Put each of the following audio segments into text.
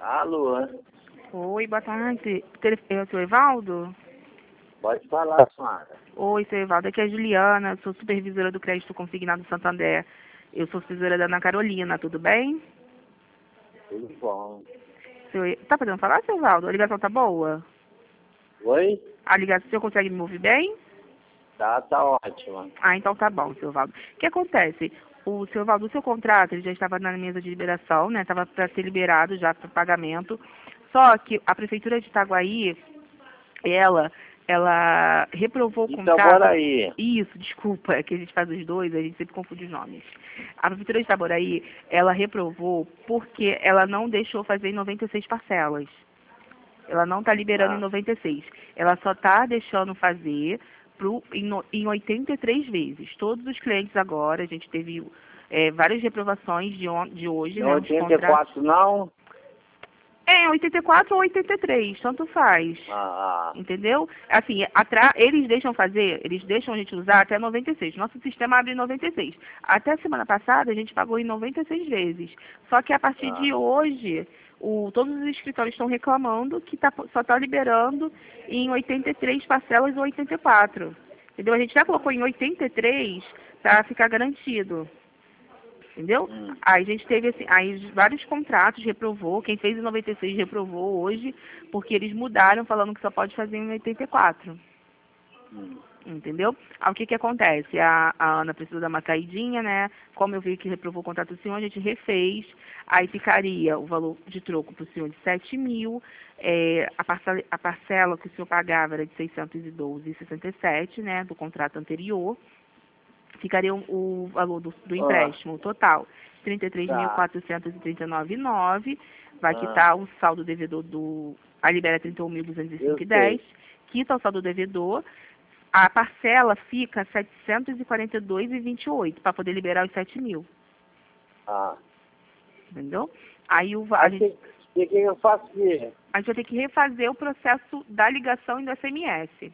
Alô? Oi, boa tarde. É o seu Evaldo? Pode falar, senhora. Oi, seu Evaldo. Aqui é a Juliana, sou supervisora do Crédito Consignado Santander. Eu sou supervisora da Ana Carolina, tudo bem? Tudo bom. Tá podendo falar, seu Evaldo? A ligação tá boa? Oi? A ligação, o senhor consegue me ouvir bem? Tá ótima. Ah, então tá bom, seu Evaldo. O que acontece? O seu Evaldo, o seu contrato, ele já estava na mesa de liberação, né? Estava para ser liberado já para pagamento. Só que a Prefeitura de Itaguaí, ela reprovou o contrato. Itaboraí. Isso, desculpa, é que a gente faz os dois, a gente sempre confunde os nomes. A Prefeitura de Itaboraí, ela reprovou porque ela não deixou fazer em 96 parcelas. Ela não está liberando em 96. Ela só está deixando fazer em 83 vezes. Todos os clientes agora, a gente teve várias reprovações de hoje, Não né? 84 não? 84 ou 83, tanto faz. Entendeu? Assim, eles deixam a gente usar até 96. Nosso sistema abre em 96. Até a semana passada, a gente pagou em 96 vezes. Só que a partir de hoje, todos os escritórios estão reclamando que só está liberando em 83 parcelas ou 84. Entendeu? A gente já colocou em 83 para ficar garantido. Entendeu? Aí a gente teve assim, aí vários contratos reprovou, quem fez em 96 reprovou hoje, porque eles mudaram falando que só pode fazer em 84. Entendeu? Aí o que que acontece? A Ana precisa dar uma saidinha, né? Como eu vi que reprovou o contrato do senhor, a gente refez, aí ficaria o valor de troco para o senhor de 7 mil, a parcela que o senhor pagava era de 612,67, né, do contrato anterior. Ficaria o valor do empréstimo total, R$ 33.439,9. Vai quitar o saldo devedor a libera 31.205,10. Quita o saldo devedor. A parcela fica R$ 742,28 para poder liberar os 7 mil. Entendeu? Aí a gente que eu faço aqui? A gente vai ter que refazer o processo da ligação e do SMS.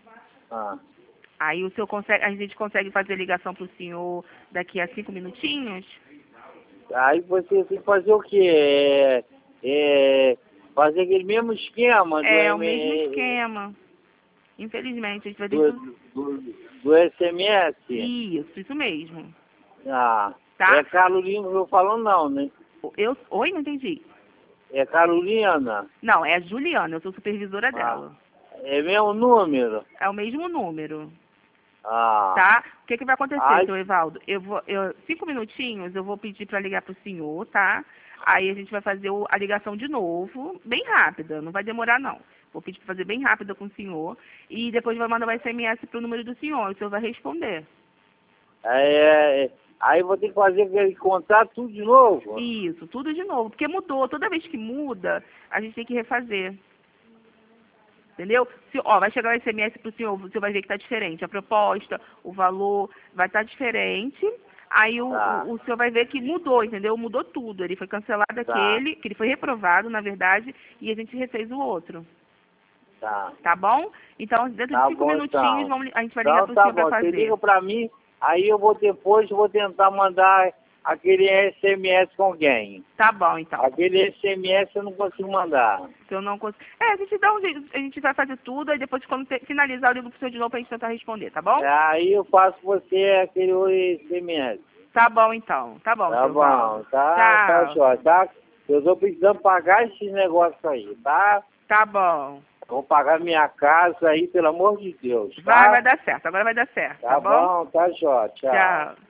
Aí a gente consegue fazer a ligação para o senhor daqui a 5 minutinhos? Aí você tem que fazer o quê? Fazer aquele mesmo esquema É o mesmo esquema. Infelizmente, a gente vai ter do SMS? Isso mesmo. Tá? Tá? É Carolina que eu falando não, né? Oi, não entendi. É Carolina? Não, é a Juliana, eu sou supervisora dela. É mesmo número? É o mesmo número. Tá? O que vai acontecer, seu Evaldo? 5 minutinhos eu vou pedir para ligar para o senhor, tá? Aí a gente vai fazer a ligação de novo, bem rápida, não vai demorar não. Vou pedir para fazer bem rápida com o senhor e depois vai mandar o SMS para o número do senhor, o senhor vai responder. Aí vou ter que fazer aquele contrato tudo de novo? Isso, tudo de novo, porque mudou. Toda vez que muda, a gente tem que refazer. Entendeu? Vai chegar o SMS para o senhor vai ver que está diferente. A proposta, o valor vai estar diferente. Aí o senhor vai ver que mudou, entendeu? Mudou tudo. Ele foi cancelado que ele foi reprovado, na verdade, e a gente refez o outro. Tá bom? Então, dentro de 5 minutinhos, a gente vai ligar para o senhor para fazer. Você liga para mim, aí eu vou tentar mandar aquele SMS com alguém. Tá bom, então. Aquele SMS eu não consigo mandar. Se eu não consigo... a gente dá um jeito, a gente vai fazer tudo, aí depois quando finalizar eu ligo pro senhor de novo pra gente tentar responder, tá bom? Aí eu faço você aquele SMS. Tá bom, então. Tá bom, Tá bom, tá jóia, tá? Eu tô precisando pagar esses negócios aí, tá? Tá bom. Vou pagar minha casa aí, pelo amor de Deus, tá? Vai dar certo, agora vai dar certo, tá bom? Tá bom, tá jóia, tchau. Tchau.